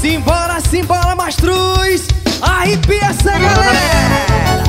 Simbora, simbora, Mastruz! Arrepia essa galera!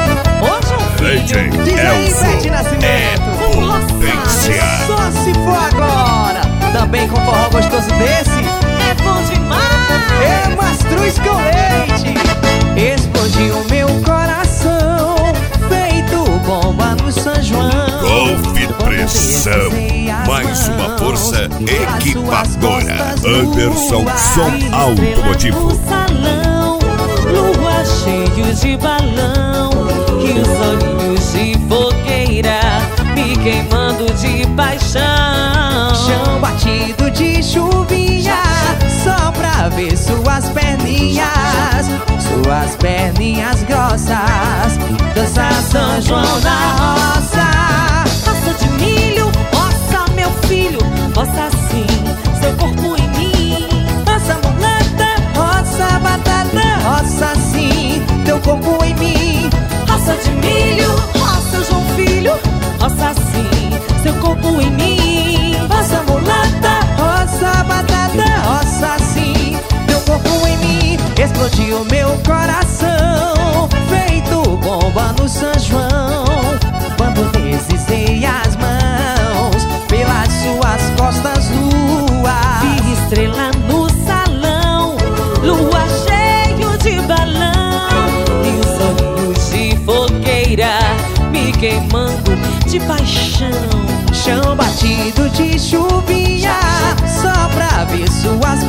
DJ Diz aí, Bete Nascimento! Potência. Só se for agora! Também com forró gostoso desse? É bom demais! É Mastruz com leite! Explodiu meu coração, feito bomba no São João. Golfe Pressão, mais uma força equipadora. Anderson Som Automotivo. No salão, lua cheio de balão, e os olhinhos de fogueira me queimando de paixão. Chão batido de chuvinha, só pra ver suas perninhas grossas. Dançar São João na roça. Roça de milho, roça meu filho, roça sim, seu corpo em mim. Roça mulata, roça batata, roça sim, teu corpo em mim. Roça de milho, roça João Filho, roça sim, seu corpo em mim. Roça mulata, roça batata, roça sim, teu corpo em mim. Explodiu meu coração, feito bomba no São João. Quando deslizei as mãos pelas suas costas, lua. Vi estrela no salão, lua cheio de balão, e os olhinhos de fogueira me queimando de paixão. Chão batido de chuvinha, só pra ver suas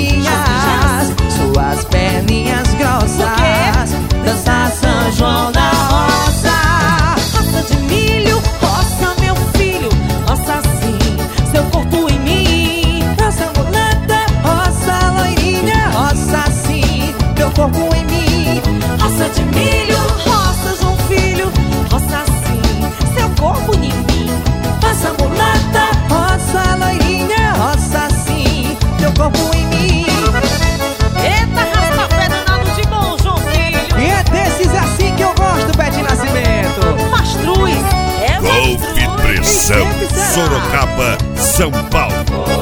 perninhas grossas. Dançar São João na roça. Roça de milho, roça meu filho, roça sim, seu corpo em mim. Roça mulata, roça loirinha, roça sim, teu corpo em mim. Roça de milho, roça João Filho, roça sim, seu corpo em mim. Roça mulata, roça loirinha, roça sim, teu corpo em mim. Eita, raspa-pé danado de bom, João Filho. E é desses assim que eu gosto, Bete Nascimento. Mastruz, é Golfe Mastruz. Pressão, Sorocaba, São Paulo.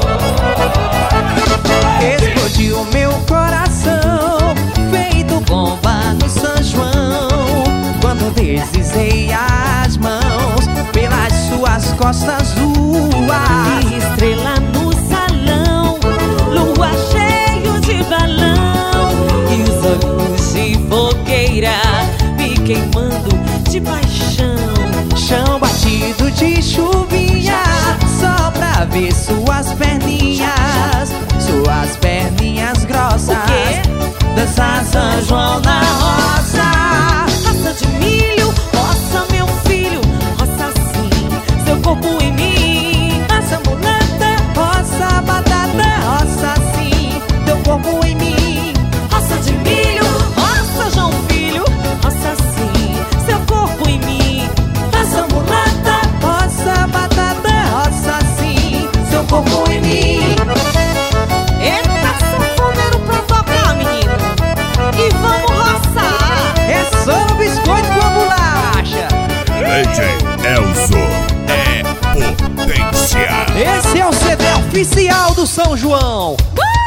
Explodiu meu coração, feito bomba no São João. Quando deslizei as mãos pelas suas costas, lua. Vi estrela no salão, lua cheio de balão, e os olhinhos de fogueira me queimando de paixão. Chão batido de chuvinha, só pra ver suas perninhas grossas. O quê? Dançar São João na roça. Roça de milho, roça meu filho, roça sim, seu corpo em mim. Roça mulata, roça batata, roça sim, teu corpo em mim. Roça de milho, roça João Filho, roça sim, seu corpo em mim. Roça mulata, roça batata, roça sim, seu corpo em mim. Eita, sanfoneiro pra tocar, menino, e vamos roçar. É só no biscoito com a bolacha. DJ Elzo é potência. Esse é o CD oficial do São João.